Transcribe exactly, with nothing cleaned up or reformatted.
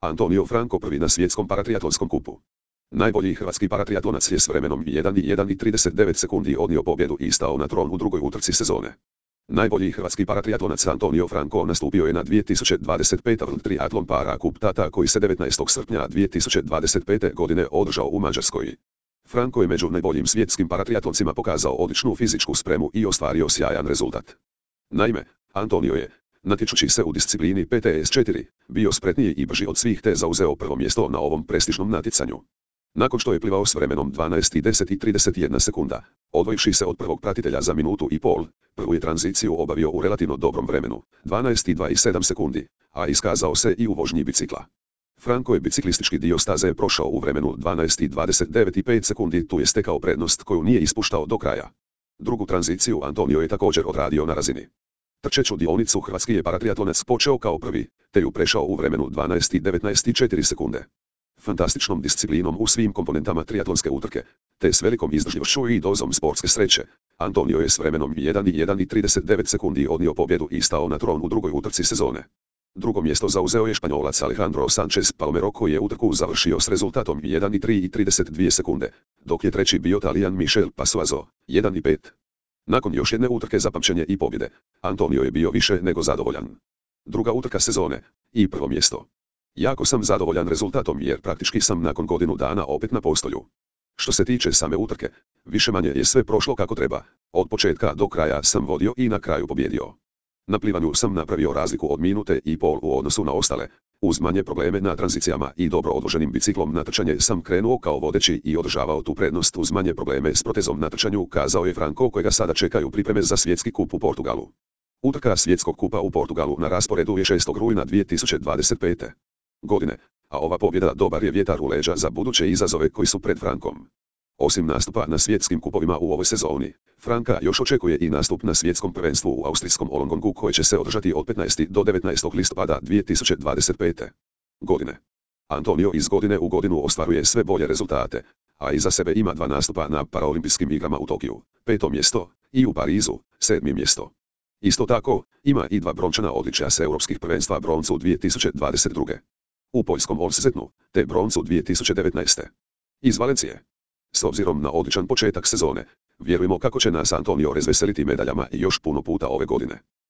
Antonio Franco prvi na svjetskom paratriatlonskom kupu. Najbolji hrvatski paratriatlonac je s vremenom jedan jedan i trideset devet sekundi odnio pobjedu i stao na tron u drugoj utrci sezone. Najbolji hrvatski paratriatlonac Antonio Franco nastupio je na dvije tisuće dvadeset pete World Triathlon Para Cup Tata koji se devetnaestog srpnja dvije tisuće dvadeset pete. godine održao u Mađarskoj. Franco je među najboljim svjetskim paratriatloncima pokazao odličnu fizičku spremu i ostvario sjajan rezultat. Naime, Antonio je, natječući se u disciplini P T S četiri, bio spretniji i brži od svih te zauzeo prvo mjesto na ovom prestižnom natjecanju. Nakon što je plivao s vremenom dvanaest deset i trideset jedna sekunda, odvojivši se od prvog pratitelja za minutu i pol, prvu je tranziciju obavio u relativno dobrom vremenu, dvanaest dva i sedam sekundi, a iskazao se i u vožnji bicikla. Franco je biciklistički dio staze prošao u vremenu dvanaest dvadeset devet i pet sekundi, tu je stekao prednost koju nije ispuštao do kraja. Drugu tranziciju Antonio je također odradio na razini. Trčeću dionicu hrvatski je paratriatlonac počeo kao prvi, te ju prešao u vremenu dvanaest devetnaest i četiri sekunde. Fantastičnom disciplinom u svim komponentama triatlonske utrke, te s velikom izdržljivošću i dozom sportske sreće, Antonio je s vremenom jedan jedan i trideset devet sekundi odnio pobjedu i stao na tron u drugoj utrci sezone. Drugo mjesto zauzeo je Španjolac Alejandro Sánchez Palomero koji je utrku završio s rezultatom jedan tri i trideset dvije sekunde, dok je treći bio Talijan Michel Passuazo, jedan pet. Nakon još jedne utrke za pamćenje i pobjede, Antonio je bio više nego zadovoljan. Druga utrka sezone i prvo mjesto. Jako sam zadovoljan rezultatom jer praktički sam nakon godinu dana opet na postolju. Što se tiče same utrke, više manje je sve prošlo kako treba, od početka do kraja sam vodio i na kraju pobjedio. Na plivanju sam napravio razliku od minute i pol u odnosu na ostale, uz manje probleme na tranzicijama i dobro odloženim biciklom na trčanje sam krenuo kao vodeći i održavao tu prednost uz manje probleme s protezom na trčanju, kazao je Franco kojega sada čekaju pripreme za svjetski kup u Portugalu. Utrka svjetskog kupa u Portugalu na rasporedu je šestog rujna dvije tisuće dvadeset pete. godine, a ova pobjeda dobar je vjetar u leđa za buduće izazove koji su pred Frankom. Osim nastupa na svjetskim kupovima u ovoj sezoni, Franka još očekuje i nastup na svjetskom prvenstvu u austrijskom Olongongu koje će se održati od petnaestog do devetnaestog listopada dvije tisuće dvadeset pete. godine. Antonio iz godine u godinu ostvaruje sve bolje rezultate, a iza sebe ima dva nastupa na paraolimpijskim igrama u Tokiju, peto mjesto, i u Parizu, sedmi mjesto. Isto tako, ima i dva brončana odličja s europskih prvenstva, broncu dvije tisuće dvadeset druge. u poljskom Olsztynu, te broncu dvije tisuće devetnaeste. iz Valencije. S obzirom na odličan početak sezone, vjerujemo kako će nas Antonio razveseliti medaljama i još puno puta ove godine.